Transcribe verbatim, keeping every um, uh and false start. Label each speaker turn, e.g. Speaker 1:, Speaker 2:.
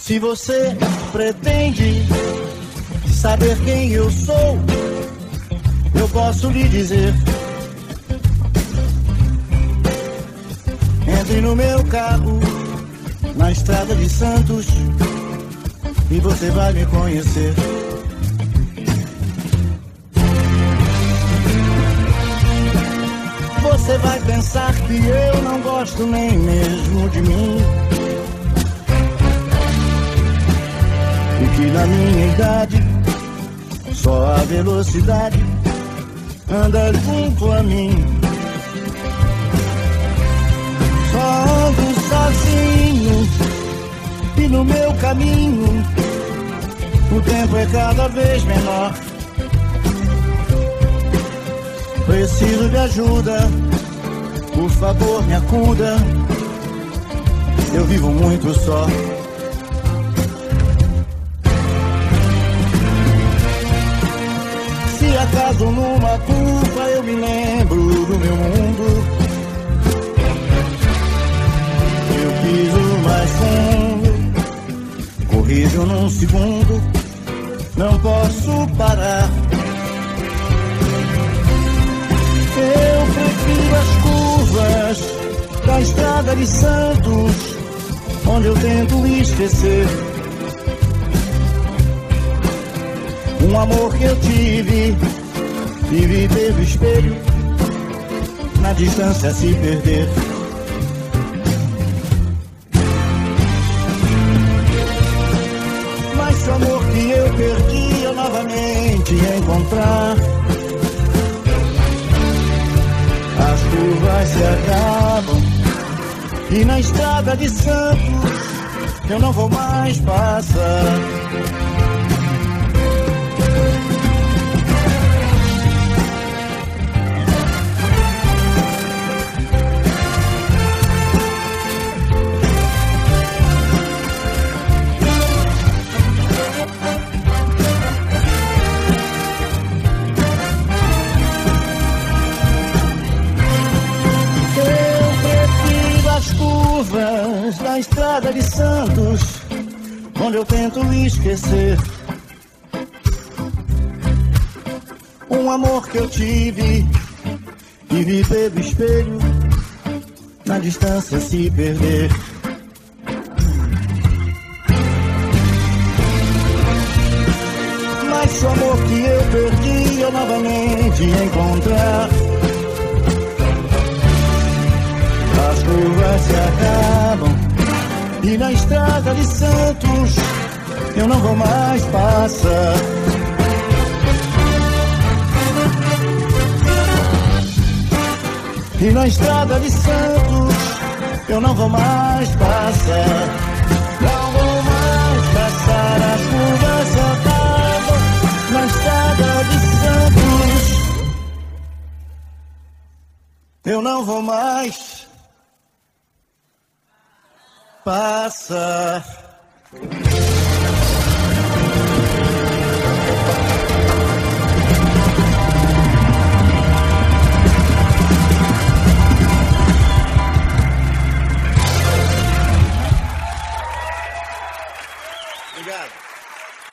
Speaker 1: Se você pretende saber quem eu sou, eu posso lhe dizer. Entre no meu carro, na estrada de Santos, e você vai me conhecer. Você vai pensar que eu não gosto nem mesmo de mim, e que na minha idade só a velocidade anda junto a mim. Só ando sozinho e no meu caminho o tempo é cada vez menor. Preciso de ajuda, por favor me acuda, eu vivo muito só. Se acaso numa curva eu me lembro do meu mundo, eu piso mais fundo, corrijo num segundo, não posso parar. Eu prefiro as curvas da estrada de Santos, onde eu tento esquecer um amor que eu tive e vi pelo espelho, na distância se perder. Mas se o amor que eu perdi eu novamente encontrar, as curvas se acabam e na estrada de Santos eu não vou mais passar. Na estrada de Santos, onde eu tento esquecer um amor que eu tive e vi pelo espelho, na distância se perder. Mas se o amor que eu perdi eu novamente encontrar, as curvas se acabam e na estrada de Santos eu não vou mais passar. E na estrada de Santos eu não vou mais passar. Não vou mais passar, as curvas se acabam na estrada de Santos. Eu não vou mais passar.